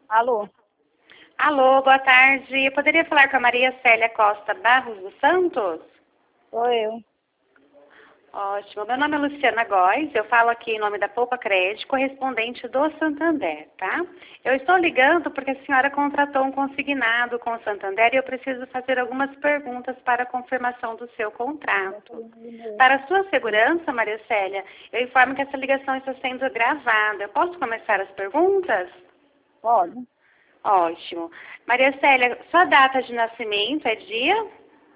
Alô? Alô, boa tarde. Eu poderia falar com a Maria Célia Costa Barros dos Santos? Sou eu. Ótimo. Meu nome é Luciana Góes, eu falo aqui em nome da Poupa Crédito, correspondente do Santander, tá? Eu estou ligando porque a senhora contratou um consignado com o Santander e eu preciso fazer algumas perguntas para a confirmação do seu contrato. Para sua segurança, Maria Célia, eu informo que essa ligação está sendo gravada. Eu posso começar as perguntas? Pode. Ótimo. Maria Célia, sua data de nascimento é dia?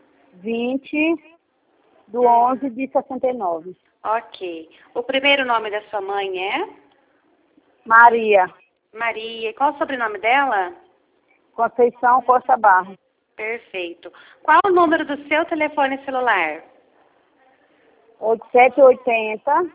20/11/69. Ok. O primeiro nome da sua mãe é? Maria. Maria. E qual o sobrenome dela? Conceição Costa Barros. Perfeito. Qual o número do seu telefone celular? 8780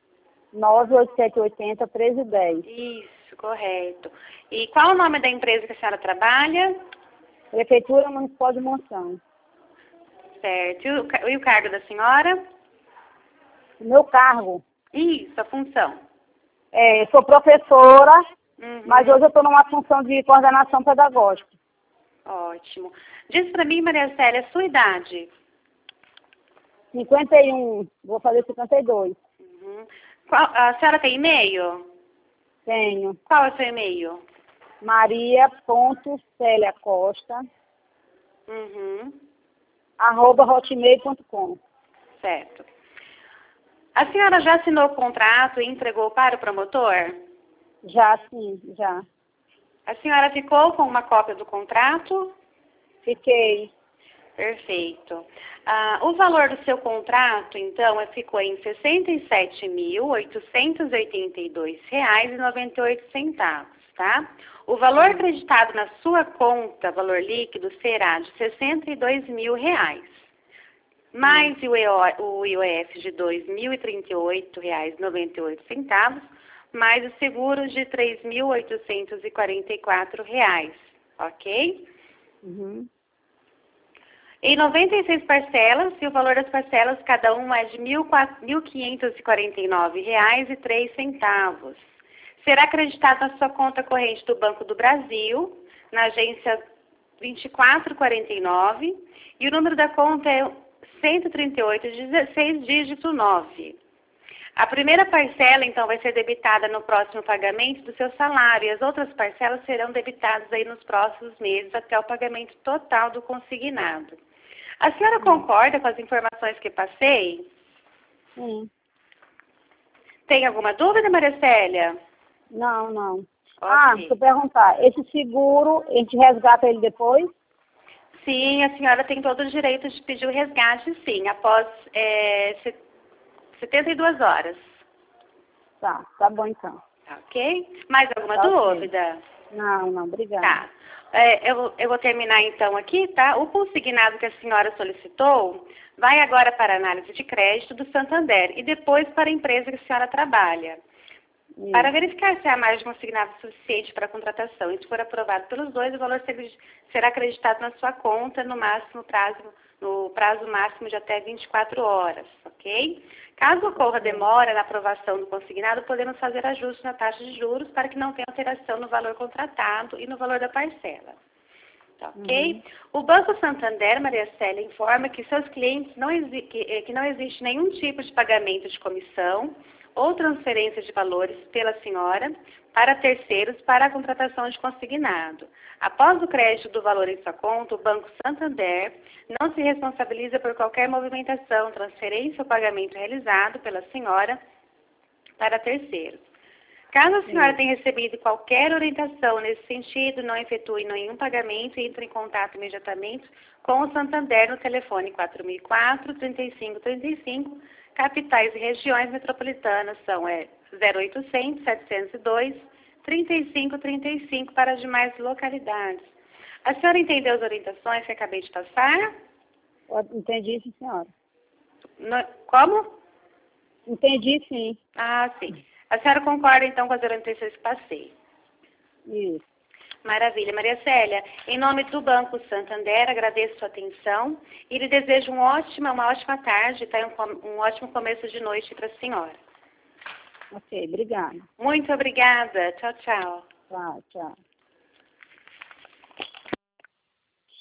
98780 1310. Isso, correto. E qual o nome da empresa que a senhora trabalha? Prefeitura Municipal de Monção. Certo. E o cargo da senhora? O meu cargo Isso, a função. eu sou professora, Uhum. mas hoje eu estou numa função de coordenação pedagógica. Ótimo. Diz para mim, Maria Célia, a sua idade. 51, vou fazer 52. Uhum. A senhora tem e-mail? Tenho. Qual é o seu e-mail? maria.celiacosta Uhum. @hotmail.com. Certo. A senhora já assinou o contrato e entregou para o promotor? Já, sim, já. A senhora ficou com uma cópia do contrato? Fiquei. Perfeito. O valor do seu contrato, então, ficou em R$ 67.882,98, tá? O valor acreditado na sua conta, valor líquido, será de R$ 62.000, mais o IOF de R$ 2.038,98, mais os seguros de R$ 3.844, ok? Uhum. Em 96 parcelas, e o valor das parcelas, cada uma é de R$ 1.549,03. Será acreditado na sua conta corrente do Banco do Brasil, na agência 2449, e o número da conta é 138, 16 dígito 9. A primeira parcela, então, vai ser debitada no próximo pagamento do seu salário, e as outras parcelas serão debitadas aí nos próximos meses até o pagamento total do consignado. A senhora concorda com as informações que passei? Sim. Tem alguma dúvida, Maria Célia? Não, não. Ok. Deixa eu perguntar. Esse seguro, a gente resgata ele depois? Sim, a senhora tem todo o direito de pedir o resgate, sim, após 72 horas. Tá bom então. Ok? Mais alguma Tá, ok. dúvida? Não, obrigada. Tá. Eu vou terminar então aqui, tá? O consignado que a senhora solicitou vai agora para a análise de crédito do Santander e depois para a empresa que a senhora trabalha. Isso. Para verificar se há mais de consignado suficiente para a contratação e se for aprovado pelos dois, o valor será acreditado na sua conta no prazo máximo de até 24 horas, ok? Caso ocorra demora na aprovação do consignado, podemos fazer ajustes na taxa de juros para que não tenha alteração no valor contratado e no valor da parcela. Tá, ok? O Banco Santander, Maria Célia, informa que seus clientes que não existe nenhum tipo de pagamento de comissão ou transferência de valores pela senhora para terceiros para a contratação de consignado. Após o crédito do valor em sua conta, o Banco Santander não se responsabiliza por qualquer movimentação, transferência ou pagamento realizado pela senhora para terceiros. Caso a senhora tenha recebido qualquer orientação nesse sentido, não efetue nenhum pagamento e entre em contato imediatamente com o Santander no telefone 4004-3535, capitais e regiões metropolitanas são 0800 702 3535 para as demais localidades. A senhora entendeu as orientações que acabei de passar? Entendi, sim, senhora. Como? Entendi, sim. Sim. A senhora concorda, então, com as orientações que passei? Isso. Maravilha. Maria Célia, em nome do Banco Santander, agradeço a sua atenção e lhe desejo uma ótima tarde, tá? Um ótimo começo de noite para a senhora. Ok, obrigada. Muito obrigada. Tchau, tchau. Tchau.